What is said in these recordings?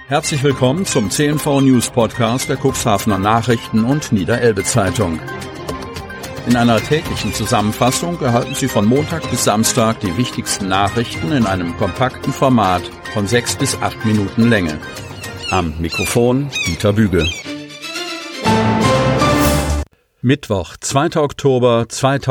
Herzlich willkommen zum CNV News Podcast der Cuxhavener Nachrichten und Niederelbe Zeitung. In einer täglichen Zusammenfassung erhalten Sie von Montag bis Samstag die wichtigsten Nachrichten in einem kompakten Format von 6 bis 8 Minuten Länge. Am Mikrofon Dieter Büge. Mittwoch, 2. Oktober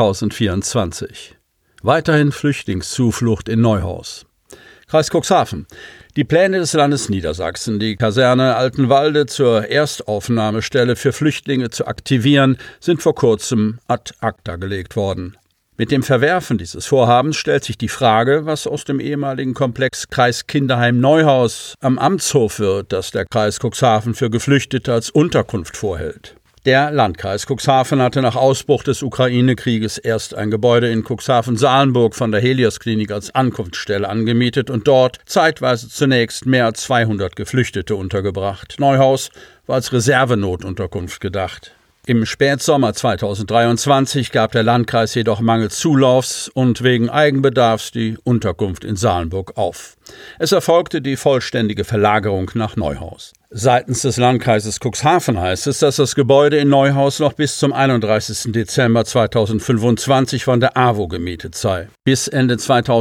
2024. Weiterhin Flüchtlingszuflucht in Neuhaus. Kreis Cuxhaven. Die Pläne des Landes Niedersachsen, die Kaserne Altenwalde zur Erstaufnahmestelle für Flüchtlinge zu aktivieren, sind vor kurzem ad acta gelegt worden. Mit dem Verwerfen dieses Vorhabens stellt sich die Frage, was aus dem ehemaligen Komplex Kreis Kinderheim Neuhaus am Amtshof wird, das der Kreis Cuxhaven für Geflüchtete als Unterkunft vorhält. Der Landkreis Cuxhaven hatte nach Ausbruch des Ukraine-Krieges erst ein Gebäude in Cuxhaven-Salenburg von der Helios-Klinik als Ankunftsstelle angemietet und dort zeitweise zunächst mehr als 200 Geflüchtete untergebracht. Neuhaus war als Reservenotunterkunft gedacht. Im Spätsommer 2023 gab der Landkreis jedoch mangels Zulaufs und wegen Eigenbedarfs die Unterkunft in Salenburg auf. Es erfolgte die vollständige Verlagerung nach Neuhaus. Seitens des Landkreises Cuxhaven heißt es, dass das Gebäude in Neuhaus noch bis zum 31. Dezember 2025 von der AWO gemietet sei. Bis Ende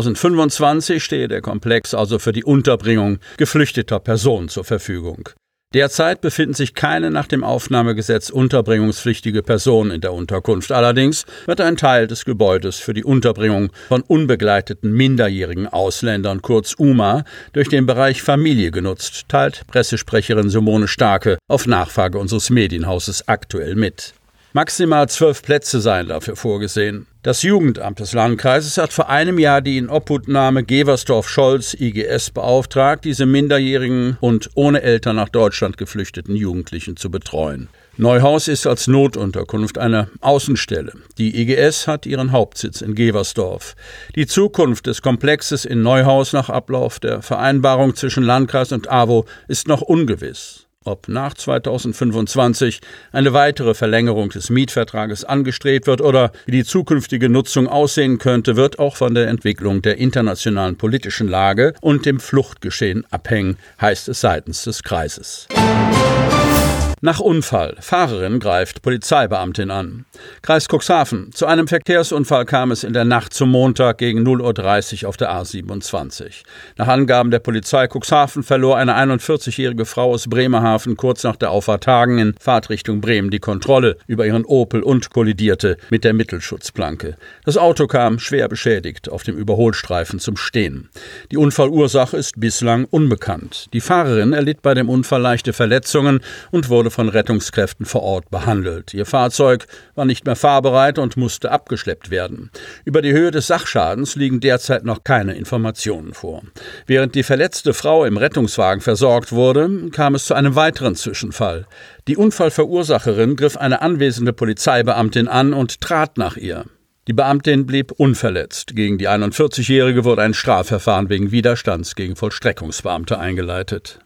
2025 stehe der Komplex also für die Unterbringung geflüchteter Personen zur Verfügung. Derzeit befinden sich keine nach dem Aufnahmegesetz unterbringungspflichtige Personen in der Unterkunft. Allerdings wird ein Teil des Gebäudes für die Unterbringung von unbegleiteten minderjährigen Ausländern, kurz UMA, durch den Bereich Familie genutzt, teilt Pressesprecherin Simone Starke auf Nachfrage unseres Medienhauses aktuell mit. Maximal 12 Plätze seien dafür vorgesehen. Das Jugendamt des Landkreises hat vor einem Jahr die Inobhutnahme Geversdorf-Scholz IGS beauftragt, diese minderjährigen und ohne Eltern nach Deutschland geflüchteten Jugendlichen zu betreuen. Neuhaus ist als Notunterkunft eine Außenstelle. Die IGS hat ihren Hauptsitz in Geversdorf. Die Zukunft des Komplexes in Neuhaus nach Ablauf der Vereinbarung zwischen Landkreis und AWO ist noch ungewiss. Ob nach 2025 eine weitere Verlängerung des Mietvertrages angestrebt wird oder wie die zukünftige Nutzung aussehen könnte, wird auch von der Entwicklung der internationalen politischen Lage und dem Fluchtgeschehen abhängen, heißt es seitens des Kreises. Nach Unfall. Fahrerin greift Polizeibeamtin an. Kreis Cuxhaven. Zu einem Verkehrsunfall kam es in der Nacht zum Montag gegen 0:30 Uhr auf der A27. Nach Angaben der Polizei Cuxhaven verlor eine 41-jährige Frau aus Bremerhaven kurz nach der Auffahrt Hagen in Fahrtrichtung Bremen die Kontrolle über ihren Opel und kollidierte mit der Mittelschutzplanke. Das Auto kam schwer beschädigt auf dem Überholstreifen zum Stehen. Die Unfallursache ist bislang unbekannt. Die Fahrerin erlitt bei dem Unfall leichte Verletzungen und wurde von Rettungskräften vor Ort behandelt. Ihr Fahrzeug war nicht mehr fahrbereit und musste abgeschleppt werden. Über die Höhe des Sachschadens liegen derzeit noch keine Informationen vor. Während die verletzte Frau im Rettungswagen versorgt wurde, kam es zu einem weiteren Zwischenfall. Die Unfallverursacherin griff eine anwesende Polizeibeamtin an und trat nach ihr. Die Beamtin blieb unverletzt. Gegen die 41-Jährige wurde ein Strafverfahren wegen Widerstands gegen Vollstreckungsbeamte eingeleitet.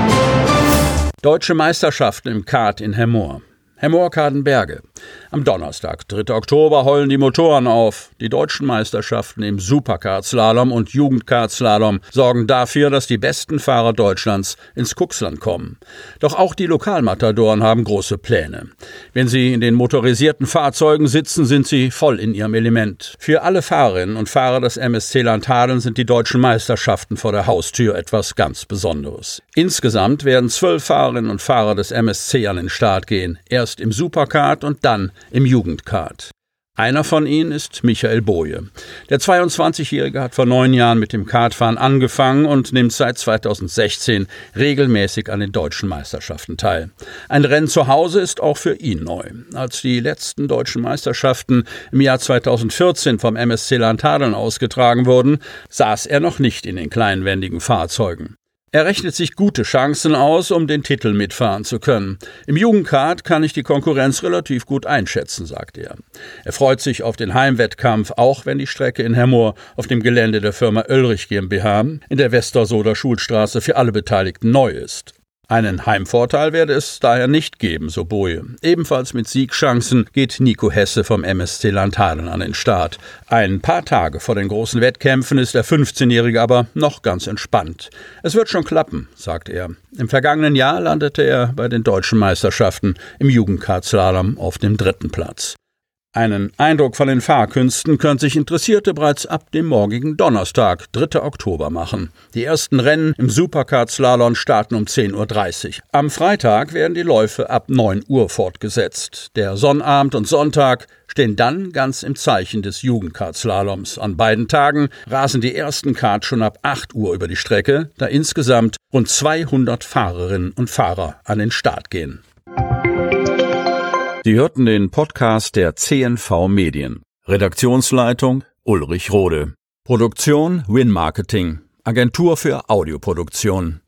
Deutsche Meisterschaften im Kart in Hemmoor. Hemmoor-Kadenberge. Am Donnerstag, 3. Oktober, heulen die Motoren auf. Die deutschen Meisterschaften im Superkart-Slalom und Jugendkart-Slalom sorgen dafür, dass die besten Fahrer Deutschlands ins Cuxland kommen. Doch auch die Lokalmatadoren haben große Pläne. Wenn sie in den motorisierten Fahrzeugen sitzen, sind sie voll in ihrem Element. Für alle Fahrerinnen und Fahrer des MSC Landhadeln sind die deutschen Meisterschaften vor der Haustür etwas ganz Besonderes. Insgesamt werden 12 Fahrerinnen und Fahrer des MSC an den Start gehen. Erst im Superkart und dann im Jugendkart. Einer von ihnen ist Michael Boje. Der 22-Jährige hat vor 9 Jahren mit dem Kartfahren angefangen und nimmt seit 2016 regelmäßig an den deutschen Meisterschaften teil. Ein Rennen zu Hause ist auch für ihn neu. Als die letzten deutschen Meisterschaften im Jahr 2014 vom MSC Landhadeln ausgetragen wurden, saß er noch nicht in den kleinwendigen Fahrzeugen. Er rechnet sich gute Chancen aus, um den Titel mitfahren zu können. Im Jugendkart kann ich die Konkurrenz relativ gut einschätzen, sagt er. Er freut sich auf den Heimwettkampf, auch wenn die Strecke in Hemmoor auf dem Gelände der Firma Oelrich GmbH in der Westersoder Schulstraße für alle Beteiligten neu ist. Einen Heimvorteil werde es daher nicht geben, so Boje. Ebenfalls mit Siegchancen geht Nico Hesse vom MSC Lanthanen an den Start. Ein paar Tage vor den großen Wettkämpfen ist der 15-Jährige aber noch ganz entspannt. Es wird schon klappen, sagt er. Im vergangenen Jahr landete er bei den deutschen Meisterschaften im Jugendkartslalom auf dem 3. Platz. Einen Eindruck von den Fahrkünsten können sich Interessierte bereits ab dem morgigen Donnerstag, 3. Oktober, machen. Die ersten Rennen im Superkart-Slalom starten um 10:30 Uhr. Am Freitag werden die Läufe ab 9 Uhr fortgesetzt. Der Sonnabend und Sonntag stehen dann ganz im Zeichen des Jugendkart-Slaloms. An beiden Tagen rasen die ersten Karts schon ab 8 Uhr über die Strecke, da insgesamt rund 200 Fahrerinnen und Fahrer an den Start gehen. Sie hörten den Podcast der CNV Medien. Redaktionsleitung Ulrich Rode. Produktion Win Marketing, Agentur für Audioproduktion.